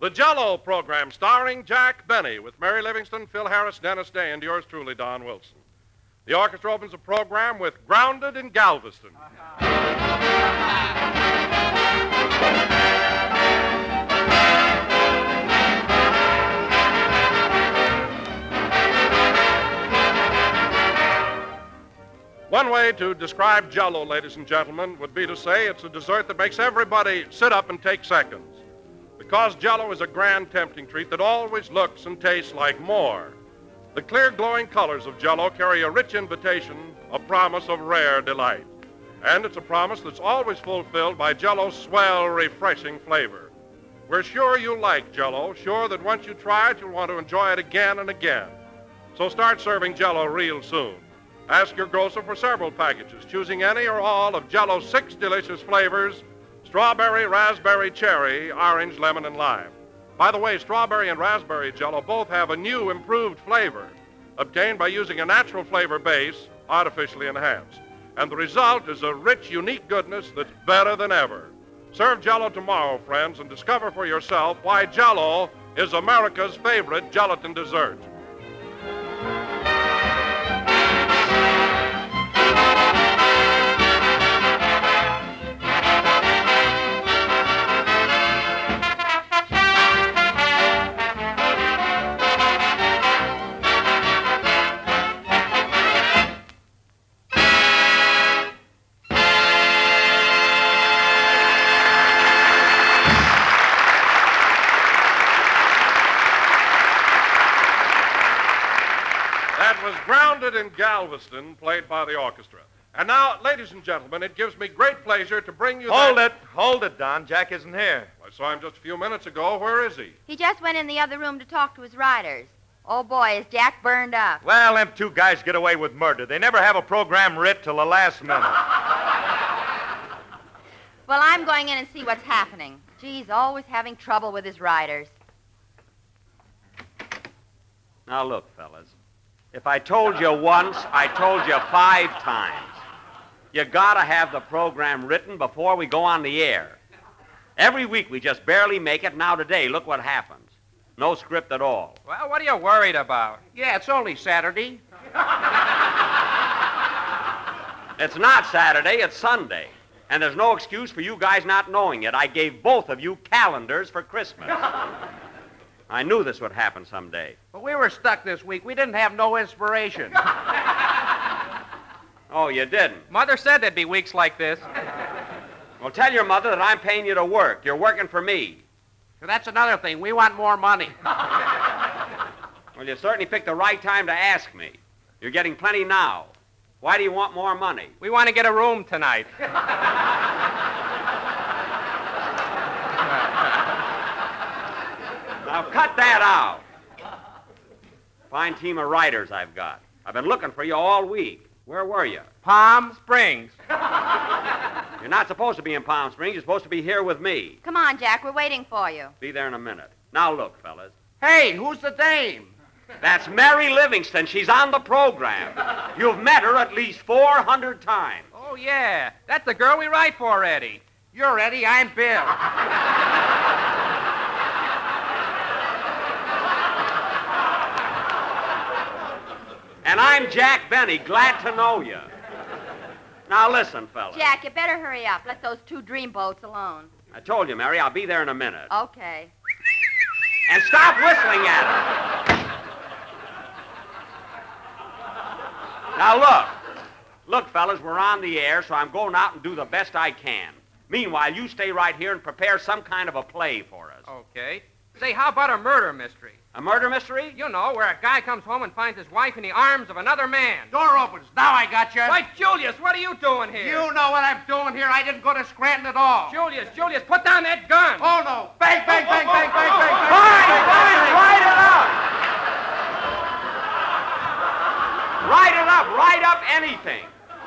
The Jell-O program starring Jack Benny with Mary Livingston, Phil Harris, Dennis Day, and yours truly, Don Wilson. The orchestra opens the program with Grounded in Galveston. One way to describe Jell-O, ladies and gentlemen, would be to say it's a dessert that makes everybody sit up and take seconds. Because Jell-O is a grand, tempting treat that always looks and tastes like more. The clear, glowing colors of Jell-O carry a rich invitation, a promise of rare delight. And it's a promise that's always fulfilled by Jell-O's swell, refreshing flavor. We're sure you'll like Jell-O, sure that once you try it, you'll want to enjoy it again and again. So start serving Jell-O real soon. Ask your grocer for several packages, choosing any or all of Jell-O's 6 delicious flavors: strawberry, raspberry, cherry, orange, lemon, and lime. By the way, strawberry and raspberry Jell-O both have a new, improved flavor, obtained by using a natural flavor base, artificially enhanced. And the result is a rich, unique goodness that's better than ever. Serve Jell-O tomorrow, friends, and discover for yourself why Jell-O is America's favorite gelatin dessert. Grounded in Galveston, played by the orchestra. And now, ladies and gentlemen, it gives me great pleasure to bring you... Hold it, Don. Jack isn't here. I saw him just a few minutes ago. Where is he? He just went in the other room to talk to his riders. Oh, boy, is Jack burned up. Well, them 2 guys get away with murder. They never have a program writ till the last minute. Well, I'm going in and see what's happening. Gee, he's always having trouble with his riders. Now, look, fellas. If I told you once, I told you 5 times. You gotta have the program written before we go on the air. Every week we just barely make it. Now today, look what happens. No script at all. Well, what are you worried about? Yeah, it's only Saturday. It's not Saturday, it's Sunday. And there's no excuse for you guys not knowing it. I gave both of you calendars for Christmas. I knew this would happen someday. But we were stuck this week. We didn't have no inspiration. Oh, you didn't? Mother said there'd be weeks like this. Well, tell your mother that I'm paying you to work. You're working for me. That's another thing. We want more money. Well, you certainly picked the right time to ask me. You're getting plenty now. Why do you want more money? We want to get a room tonight. Now, cut that out. Fine team of writers I've got. I've been looking for you all week. Where were you? Palm Springs. You're not supposed to be in Palm Springs. You're supposed to be here with me. Come on, Jack. We're waiting for you. Be there in a minute. Now, look, fellas. Hey, who's the dame? That's Mary Livingston. She's on the program. You've met her at least 400 times. Oh, yeah. That's the girl we write for, Eddie. You're Eddie. I'm Bill. And I'm Jack Benny. Glad to know you. Now, listen, fellas. Jack, you better hurry up. Let those 2 dreamboats alone. I told you, Mary, I'll be there in a minute. Okay. And stop whistling at her. Now, look. Look, fellas, we're on the air, so I'm going out and do the best I can. Meanwhile, you stay right here and prepare some kind of a play for us. Okay. Say, how about a murder mystery? A murder mystery? You know, where a guy comes home and finds his wife in the arms of another man. Door opens. Now I got you. Why, Julius, what are you doing here? You know what I'm doing here. I didn't go to Scranton at all. Julius, put down that gun. Oh, no. Bang, bang, bang, bang, bang, bang, bang. Write it up. Write it up. Write up anything.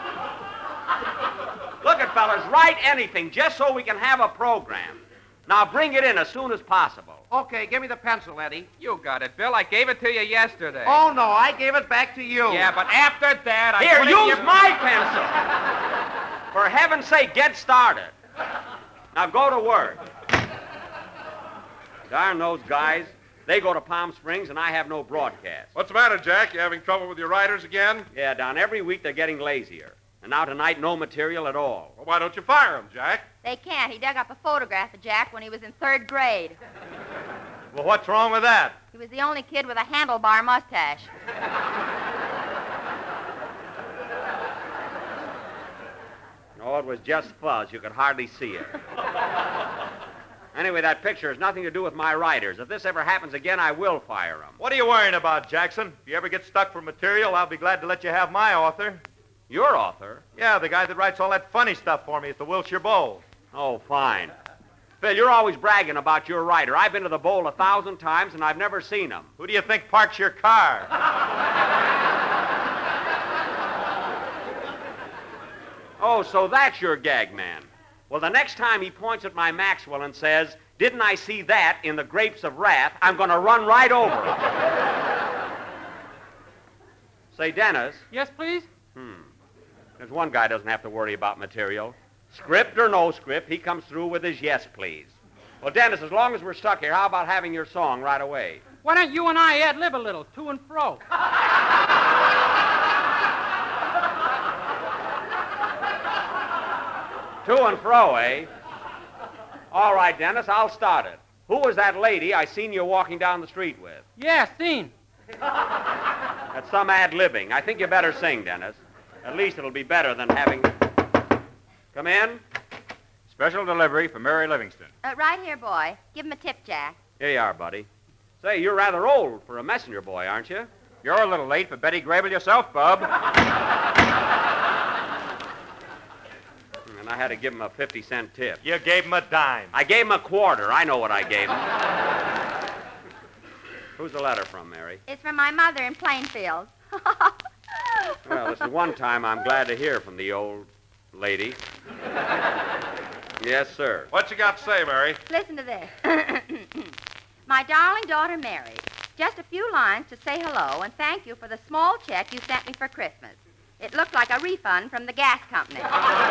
Look at fellas, write anything just so we can have a program. Now bring it in as soon as possible. Okay, give me the pencil, Eddie. You got it, Bill. I gave it to you yesterday. Oh, no, I gave it back to you. Yeah, but after that, I... Here, use my pencil. For heaven's sake, get started. Now go to work. Darn those guys. They go to Palm Springs, and I have no broadcast. What's the matter, Jack? You having trouble with your writers again? Yeah, Don, every week they're getting lazier. And now tonight, no material at all. Well, why don't you fire them, Jack? They can't. He dug up a photograph of Jack when he was in 3rd grade. Well, what's wrong with that? He was the only kid with a handlebar mustache. No, it was just fuzz. You could hardly see it. Anyway, that picture has nothing to do with my writers. If this ever happens again, I will fire them. What are you worrying about, Jackson? If you ever get stuck for material, I'll be glad to let you have my author. Your author? Yeah, the guy that writes all that funny stuff for me at the Wilshire Bowl. Oh, fine. Phil, you're always bragging about your writer. I've been to the Bowl 1,000 times, and I've never seen him. Who do you think parks your car? Oh, so that's your gag man. Well, the next time he points at my Maxwell and says, "Didn't I see that in the Grapes of Wrath?" I'm going to run right over him. Say, Dennis. Yes, please? There's one guy doesn't have to worry about material. Script or no script, he comes through with his yes, please. Well, Dennis, as long as we're stuck here, how about having your song right away? Why don't you and I ad-lib a little, to and fro? To and fro, eh? All right, Dennis, I'll start it. Who was that lady I seen you walking down the street with? Yeah, seen. That's some ad-libbing. I think you better sing, Dennis. At least it'll be better than having... Come in. Special delivery for Mary Livingston. Right here, boy. Give him a tip, Jack. Here you are, buddy. Say, you're rather old for a messenger boy, aren't you? You're a little late for Betty Grable yourself, Bub. And I had to give him a 50-cent tip. You gave him a dime. I gave him a quarter. I know what I gave him. Who's the letter from, Mary? It's from my mother in Plainfield. Well, this is one time I'm glad to hear from the old lady. Yes, sir. What you got to say, Mary? Listen to this. My darling daughter, Mary, just a few lines to say hello and thank you for the small check you sent me for Christmas. It looked like a refund from the gas company.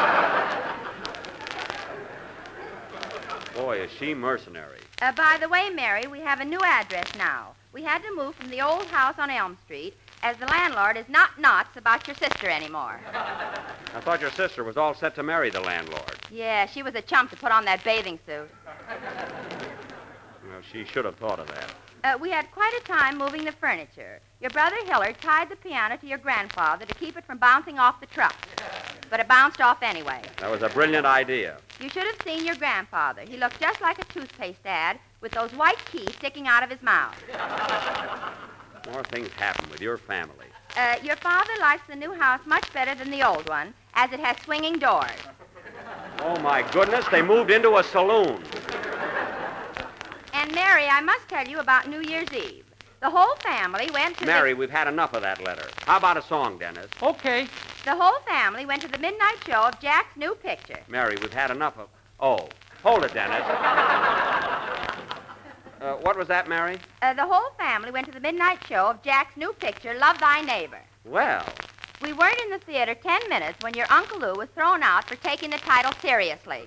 Boy, is she mercenary. By the way, Mary, we have a new address now. We had to move from the old house on Elm Street, as the landlord is not nuts about your sister anymore. I thought your sister was all set to marry the landlord. Yeah, she was a chump to put on that bathing suit. Well, she should have thought of that. We had quite a time moving the furniture. Your brother Hillard tied the piano to your grandfather to keep it from bouncing off the truck. But it bounced off anyway. That was a brilliant idea. You should have seen your grandfather. He looked just like a toothpaste ad with those white keys sticking out of his mouth. More things happen with your family. Your father likes the new house much better than the old one, as it has swinging doors. Oh, my goodness, they moved into a saloon. And, Mary, I must tell you about New Year's Eve. The whole family went to Mary, we've had enough of that letter. How about a song, Dennis? Okay. The whole family went to the midnight show of Jack's new picture. Mary, we've had enough of... Oh, hold it, Dennis. What was that, Mary? The whole family went to the midnight show of Jack's new picture, Love Thy Neighbor. Well, We weren't in the theater 10 minutes when your Uncle Lou was thrown out for taking the title seriously.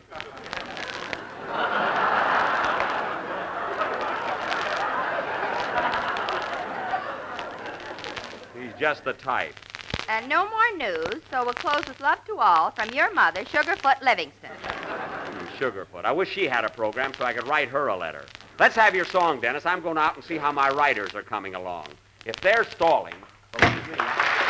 he's just the type. No more news, so we'll close with love to all from your mother, Sugarfoot Livingston. Sugarfoot. I wish she had a program so I could write her a letter. Let's have your song, Dennis. I'm going out and see how my writers are coming along. If they're stalling... believe me...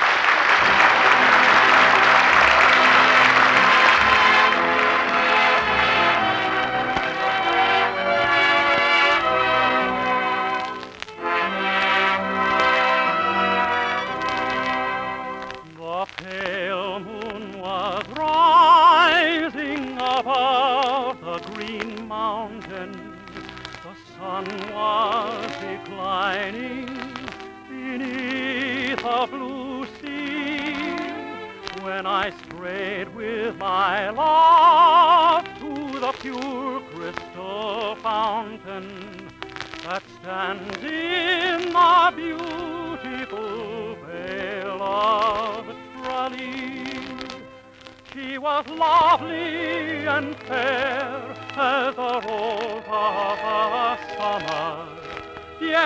The pale moon was rising above the green mountain. The sun was declining beneath a blue sea. When I strayed with my love to the pure crystal fountain that stands in the beautiful vale of Tralee. She was lovely and fair as the rose of a summer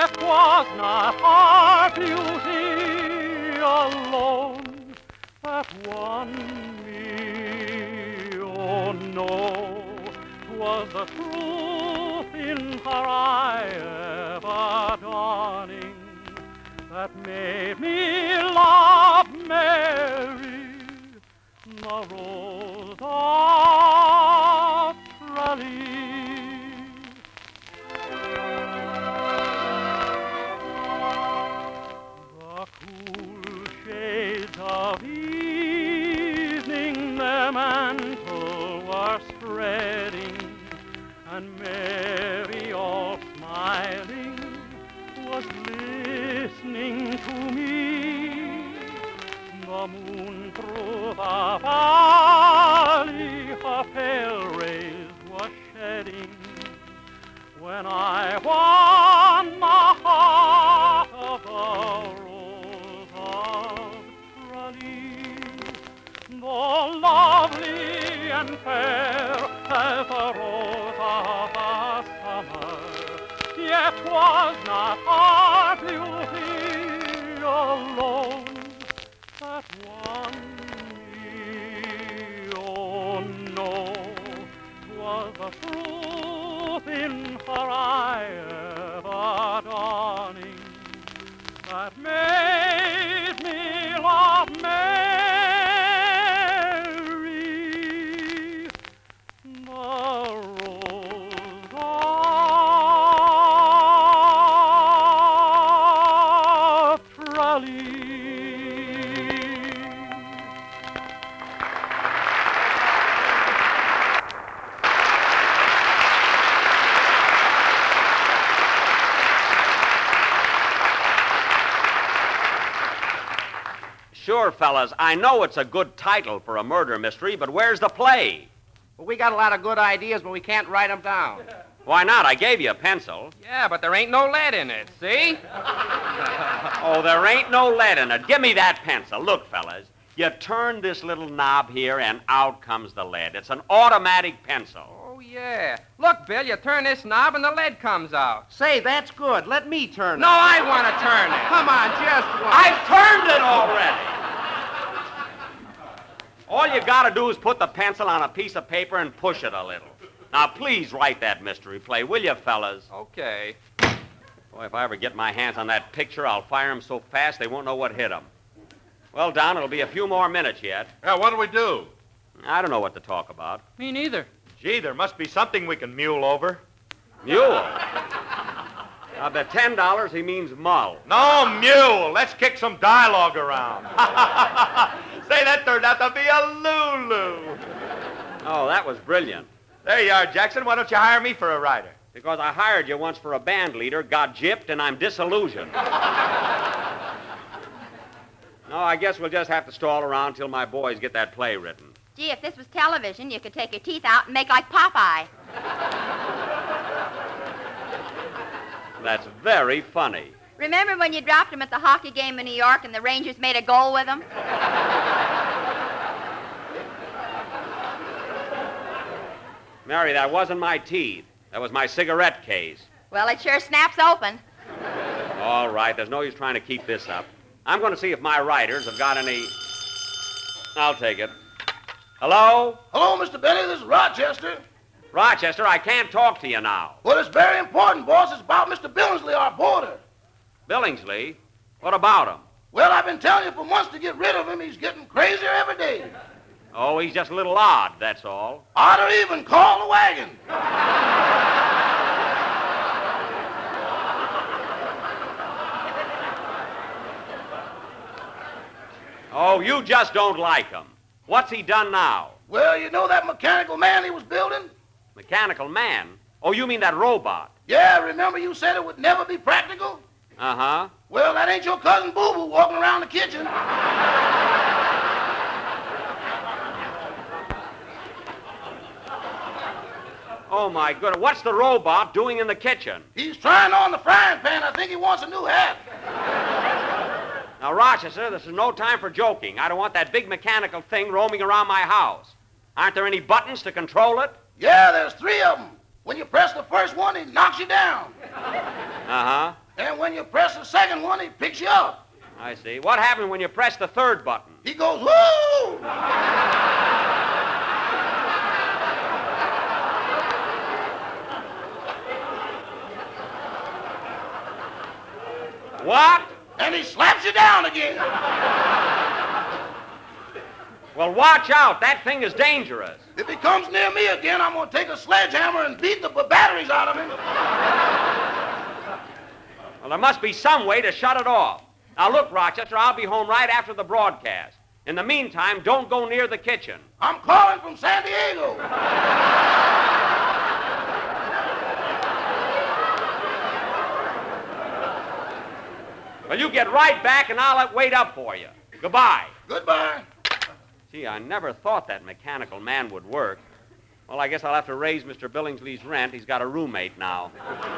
Yet 'twas not our beauty alone that won me. Oh no, 'twas the truth in her eye ever dawning that made me love Mary, the Rose of Tralee. The cool shades of evening their mantle were spreading, and Mary, all smiling, was listening to me. The moon through the valley her pale rays was shedding, when I won the heart of the Rose of Tralee. Though lovely and fair as the rose of the summer, yet 'twas not our beauty alone that won me. Oh no, 'twas the truth in her eye ever dawning that made me love Mary, the Rose of Tralee. Sure, fellas, I know it's a good title for a murder mystery, but where's the play? Well, we got a lot of good ideas, but we can't write them down. Why not? I gave you a pencil. Yeah, but there ain't no lead in it, see? Oh, there ain't no lead in it. Give me that pencil. Look, fellas, you turn this little knob here, and out comes the lead. It's an automatic pencil. Oh, yeah. Look, Bill, you turn this knob and the lead comes out. Say, that's good. Let me turn it. No, I want to turn it. Come on, just one. I've turned it already. All you gotta do is put the pencil on a piece of paper and push it a little. Now, please write that mystery play, will you, fellas? Okay. Boy, if I ever get my hands on that picture, I'll fire 'em so fast they won't know what hit 'em. Well, Don, it'll be a few more minutes yet. Yeah, what do we do? I don't know what to talk about. Me neither. Gee, there must be something we can mule over. Mule. I bet $10 he means mull. No, mule. Let's kick some dialogue around. Say, that turned out to be a Lulu. Oh, that was brilliant. There you are, Jackson. Why don't you hire me for a writer? Because I hired you once for a band leader, got gypped, and I'm disillusioned. No, I guess we'll just have to stall around till my boys get that play written. Gee, if this was television, you could take your teeth out and make like Popeye. That's very funny. Remember when you dropped him at the hockey game in New York and the Rangers made a goal with him? Mary, that wasn't my teeth. That was my cigarette case. Well, it sure snaps open. All right, there's no use trying to keep this up. I'm going to see if my writers have got any... I'll take it. Hello? Hello, Mr. Benny. This is Rochester. Rochester, I can't talk to you now. Well, it's very important, boss. It's about Mr. Billingsley, our boarder. Billingsley? What about him? Well, I've been telling you for months to get rid of him. He's getting crazier every day. Oh, he's just a little odd, that's all. Ought to even call the wagon. Oh, you just don't like him. What's he done now? Well, you know that mechanical man he was building? Mechanical man? Oh, you mean that robot? Yeah, remember you said it would never be practical? Uh-huh. Well, that ain't your cousin Boo-Boo walking around the kitchen. Oh, my goodness. What's the robot doing in the kitchen? He's trying on the frying pan. I think he wants a new hat. Now, Rochester, this is no time for joking. I don't want that big mechanical thing roaming around my house. Aren't there any buttons to control it? Yeah, there's 3 of them. When you press the first one, he knocks you down. Uh-huh. And when wakes you up. I see. What happens when you press the third button? He goes, whoo! What? And he slaps you down again. Well, watch out. That thing is dangerous. If he comes near me again, I'm going to take a sledgehammer and beat the batteries out of him. Well, there must be some way to shut it off. Now, look, Rochester, I'll be home right after the broadcast. In the meantime, don't go near the kitchen. I'm calling from San Diego. Well, you get right back, and I'll wait up for you. Goodbye. Goodbye. Gee, I never thought that mechanical man would work. Well, I guess I'll have to raise Mr. Billingsley's rent. He's got a roommate now.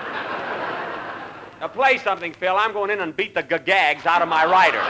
Now, play something, Phil. I'm going in and beat the gags out of my rider.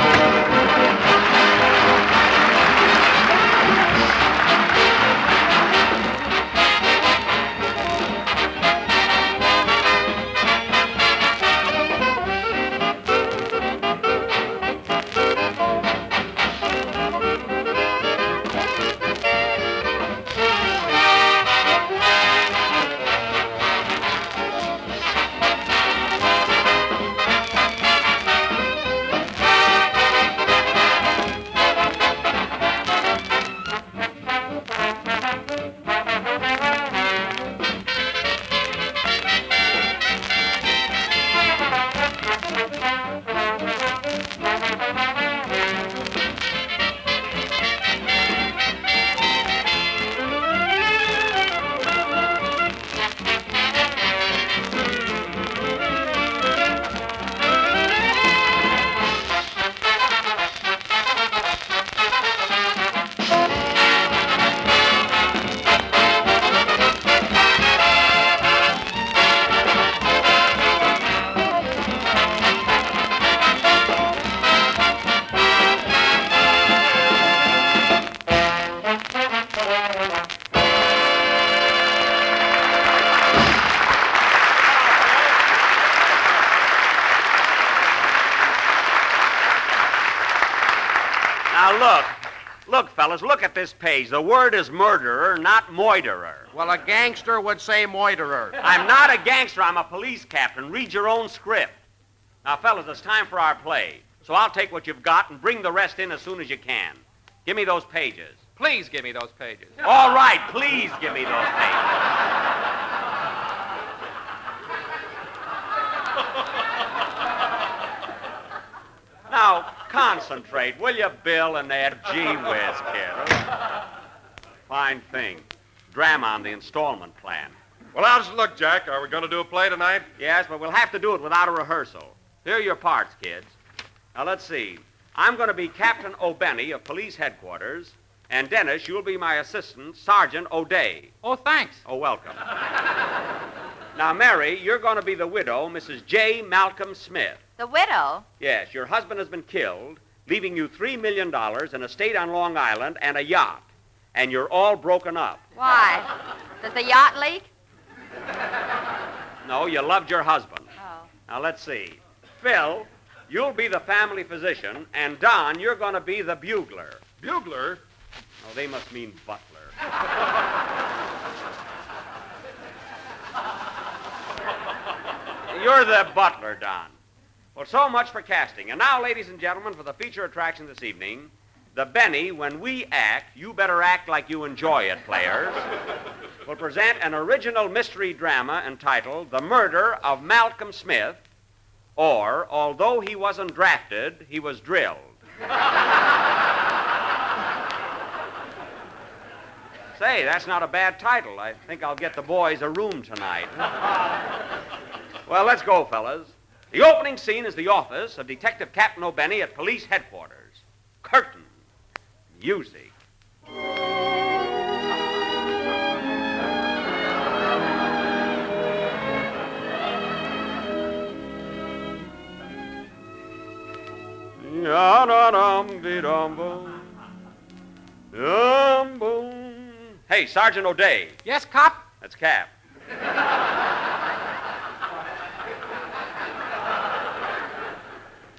Look, fellas, look at this page. The word is murderer, not moiterer. Well, a gangster would say moiterer. I'm not a gangster. I'm a police captain. Read your own script. Now, fellas, it's time for our play. So I'll take what you've got and bring the rest in as soon as you can. Give me those pages. Please give me those pages. All right, please give me those pages. Now, concentrate, will you, Bill and Ed? Gee whiz, kid. Fine thing. Drama on the installment plan. Well, how does it look, Jack? Are we going to do a play tonight? Yes, but we'll have to do it without a rehearsal. Here are your parts, kids. Now, let's see. I'm going to be Captain O'Benny of Police Headquarters, and Dennis, you'll be my assistant, Sergeant O'Day. Oh, thanks. Oh, welcome. Now, Mary, you're going to be the widow, Mrs. J. Malcolm Smith. The widow? Yes, your husband has been killed, leaving you $3 million, an estate on Long Island, and a yacht. And you're all broken up. Why? Does the yacht leak? No, you loved your husband. Oh. Now, let's see. Phil, you'll be the family physician, and Don, you're going to be the bugler. Bugler? Oh, they must mean butler. You're the butler, Don. Well, so much for casting. And now, ladies and gentlemen, for the feature attraction this evening, the Benny, When We Act, You Better Act Like You Enjoy It, players, will present an original mystery drama entitled The Murder of Malcolm Smith, or Although He Wasn't Drafted, He Was Drilled. Say, that's not a bad title. I think I'll get the boys a room tonight. Well, let's go, fellas. The opening scene is the office of Detective Captain O'Benny at Police Headquarters. Curtain. Music. Hey, Sergeant O'Day. Yes, cop? That's Cap.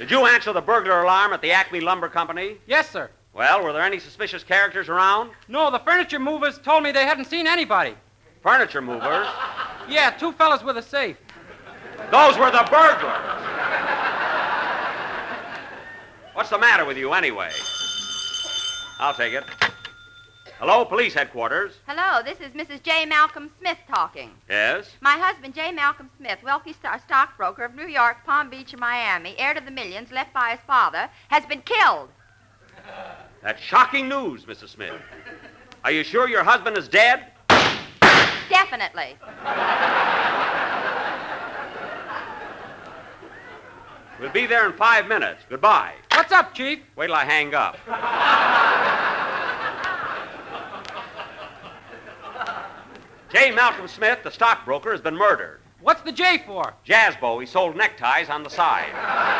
Did you answer the burglar alarm at the Acme Lumber Company? Yes, sir. Well, were there any suspicious characters around? No, the furniture movers told me they hadn't seen anybody. Furniture movers? Yeah, 2 fellas with a safe. Those were the burglars. What's the matter with you, anyway? I'll take it. Hello, police headquarters. Hello, this is Mrs. J. Malcolm Smith talking. Yes? My husband, J. Malcolm Smith, wealthy stockbroker of New York, Palm Beach, and Miami, heir to the millions left by his father, has been killed. That's shocking news, Mrs. Smith. Are you sure your husband is dead? Definitely. We'll be there in 5 minutes. Goodbye. What's up, Chief? Wait till I hang up. J. Malcolm Smith, the stockbroker, has been murdered. What's the J for? Jazzbo, he sold neckties on the side.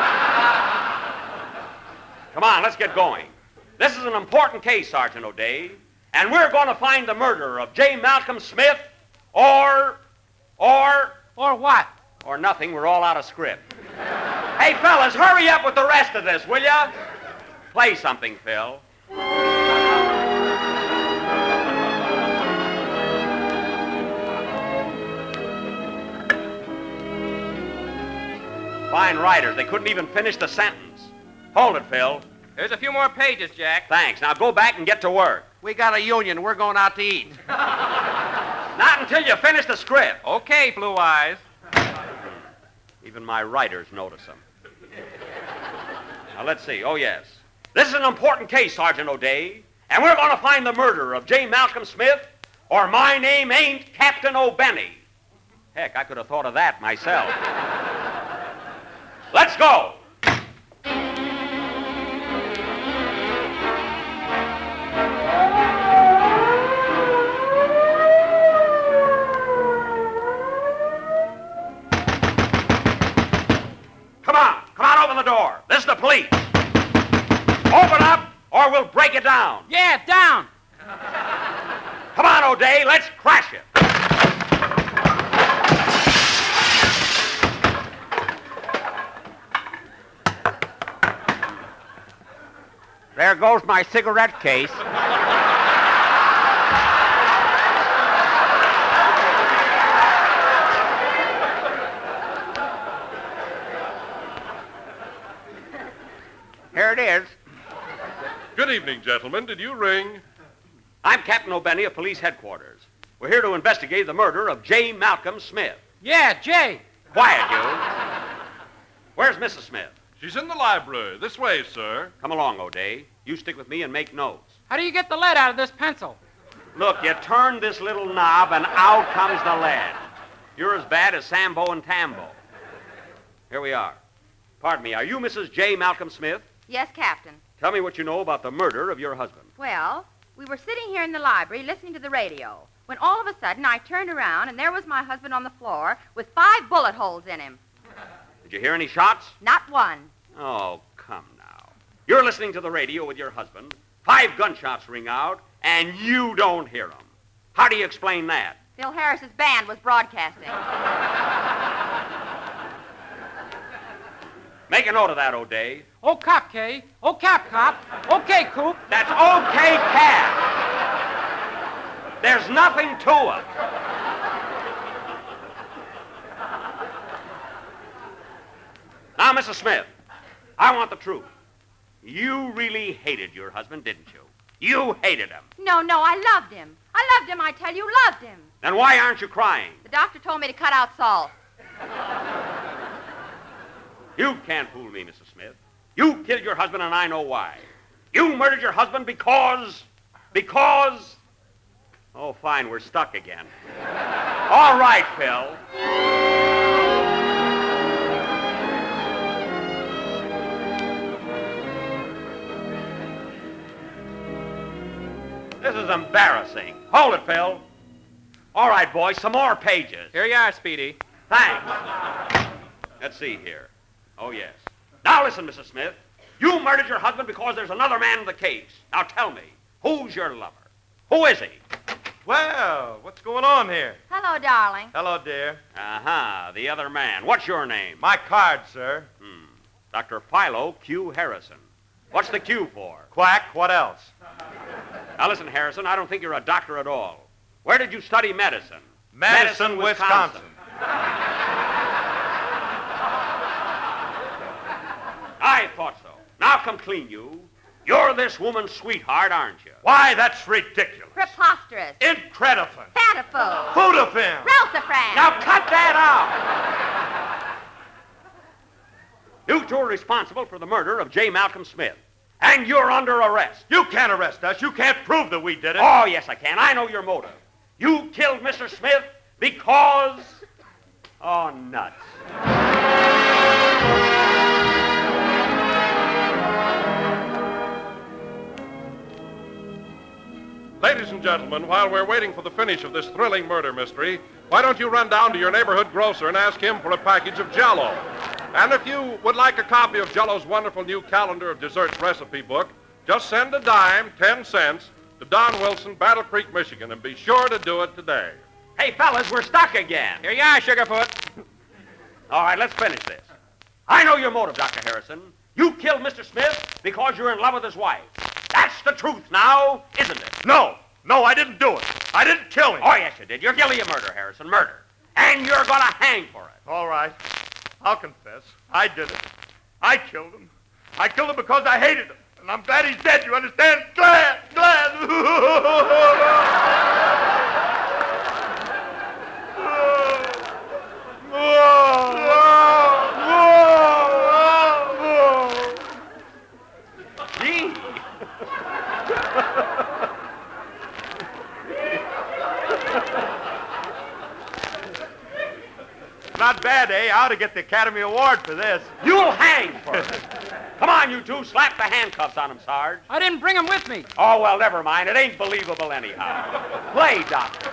Come on, let's get going. This is an important case, Sergeant O'Day, and we're going to find the murderer of J. Malcolm Smith or what? Or nothing. We're all out of script. Hey, fellas, hurry up with the rest of this, will ya? Play something, Phil. Fine writers. They couldn't even finish the sentence. Hold it, Phil. There's a few more pages, Jack. Thanks. Now go back and get to work. We got a union. We're going out to eat. Not until you finish the script. Okay, Blue Eyes. Even my writers notice them. Now, let's see. Oh, yes. This is an important case, Sergeant O'Day, and we're going to find the murderer of J. Malcolm Smith, or my name ain't Captain O'Benny. Heck, I could have thought of that myself. Let's go. Come on, open the door. This is the police. Open up, or we'll break it down. Yeah, down. Come on, O'Day, let's crash it. There goes my cigarette case. Here it is. Good evening, gentlemen. Did you ring? I'm Captain O'Benny of Police Headquarters. We're here to investigate the murder of J. Malcolm Smith. Yeah, Jay. Quiet, you. Where's Mrs. Smith? She's in the library. This way, sir. Come along, O'Day. You stick with me and make notes. How do you get the lead out of this pencil? Look, you turn this little knob and out comes the lead. You're as bad as Sambo and Tambo. Here we are. Pardon me, are you Mrs. J. Malcolm Smith? Yes, Captain. Tell me what you know about the murder of your husband. Well, we were sitting here in the library listening to the radio when all of a sudden I turned around and there was my husband on the floor with 5 bullet holes in him. Did you hear any shots? Not one. Oh, come now. You're listening to the radio with your husband. 5 gunshots ring out, and you don't hear them. How do you explain that? Phil Harris's band was broadcasting. Make a note of that, O'Day. Oh, cop, Kay. Oh, cop. Okay, Coop. That's okay, Cap. There's nothing to it. Now, Mrs. Smith, I want the truth. You really hated your husband, didn't you? You hated him. No, I loved him. I loved him, I tell you, loved him. Then why aren't you crying? The doctor told me to cut out salt. You can't fool me, Mrs. Smith. You killed your husband, and I know why. You murdered your husband because... Oh, fine, we're stuck again. All right, Phil. This is embarrassing. Hold it, Phil. All right, boys, some more pages. Here you are, Speedy. Thanks. Let's see here. Oh, yes. Now listen, Mrs. Smith. You murdered your husband because there's another man in the case. Now tell me, who's your lover? Who is he? Well, what's going on here? Hello, darling. Hello, dear. Uh-huh, the other man. What's your name? My card, sir. The Dr. Philo Q. Harrison. What's the Q for? Quack, what else? Now listen, Harrison, I don't think you're a doctor at all. Where did you study medicine? Madison, Wisconsin. I thought so. Now come clean, you. You're this woman's sweetheart, aren't you? Why, that's ridiculous. Preposterous. Incredible. Fatiful. Fudafin. Relsifran. Now cut that out! You two are responsible for the murder of J. Malcolm Smith. And you're under arrest. You can't arrest us. You can't prove that we did it. Oh, yes, I can. I know your motive. You killed Mr. Smith because... Oh, nuts. Ladies and gentlemen, while we're waiting for the finish of this thrilling murder mystery, why don't you run down to your neighborhood grocer and ask him for a package of Jell-O? And if you would like a copy of Jell-O's wonderful new calendar of desserts recipe book, just send a dime, 10 cents, to Don Wilson, Battle Creek, Michigan, and be sure to do it today. Hey, fellas, we're stuck again. Here you are, Sugarfoot. All right, let's finish this. I know your motive, Dr. Harrison. You killed Mr. Smith because you're in love with his wife. That's the truth now, isn't it? No, I didn't do it. I didn't kill him. Oh, yes, you did. You're guilty of murder, Harrison, murder. And you're going to hang for it. All right. I'll confess. I did it. I killed him. I killed him because I hated him. And I'm glad he's dead, you understand? Glad. Gee. Not bad, eh? I ought to get the Academy Award for this. You'll hang for it. Come on, you two. Slap the handcuffs on him, Sarge. I didn't bring him with me. Oh, well, never mind. It ain't believable anyhow. Play, Doctor.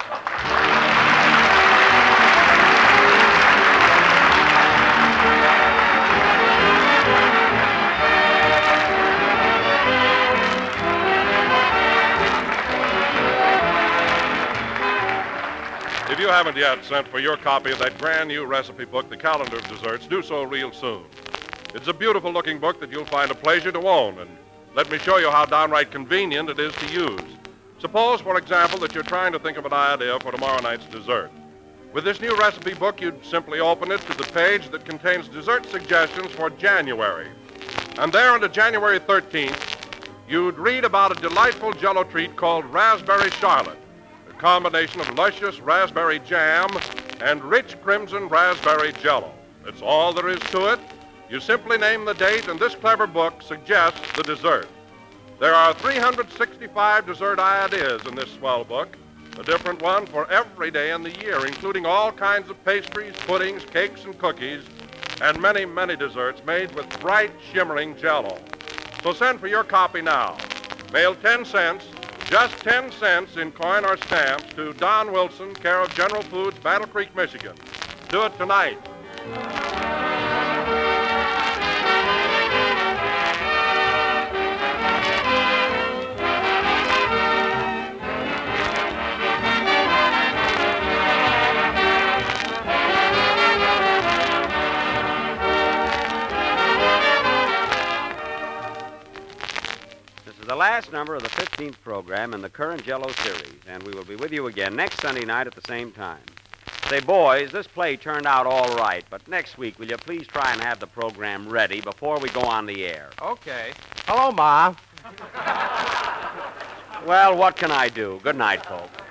If you haven't yet sent for your copy of that brand new recipe book, The Calendar of Desserts, do so real soon. It's a beautiful looking book that you'll find a pleasure to own, and let me show you how downright convenient it is to use. Suppose, for example, that you're trying to think of an idea for tomorrow night's dessert. With this new recipe book, you'd simply open it to the page that contains dessert suggestions for January. And there under January 13th, you'd read about a delightful Jell-O treat called Raspberry Charlotte, a combination of luscious raspberry jam and rich crimson raspberry Jell-O. That's all there is to it. You simply name the date, and this clever book suggests the dessert. There are 365 dessert ideas in this swell book, a different one for every day in the year, including all kinds of pastries, puddings, cakes, and cookies, and many, many desserts made with bright, shimmering Jell-O. So send for your copy now. Mail 10 cents, just 10 cents in coin or stamps, to Don Wilson, care of General Foods, Battle Creek, Michigan. Do it tonight. The last number of the 15th program in the current Jell-O series, and we will be with you again next Sunday night at the same time. Say, boys, this play turned out all right, but next week, will you please try and have the program ready before we go on the air? Okay. Hello, Ma. Well, what can I do? Good night, folks.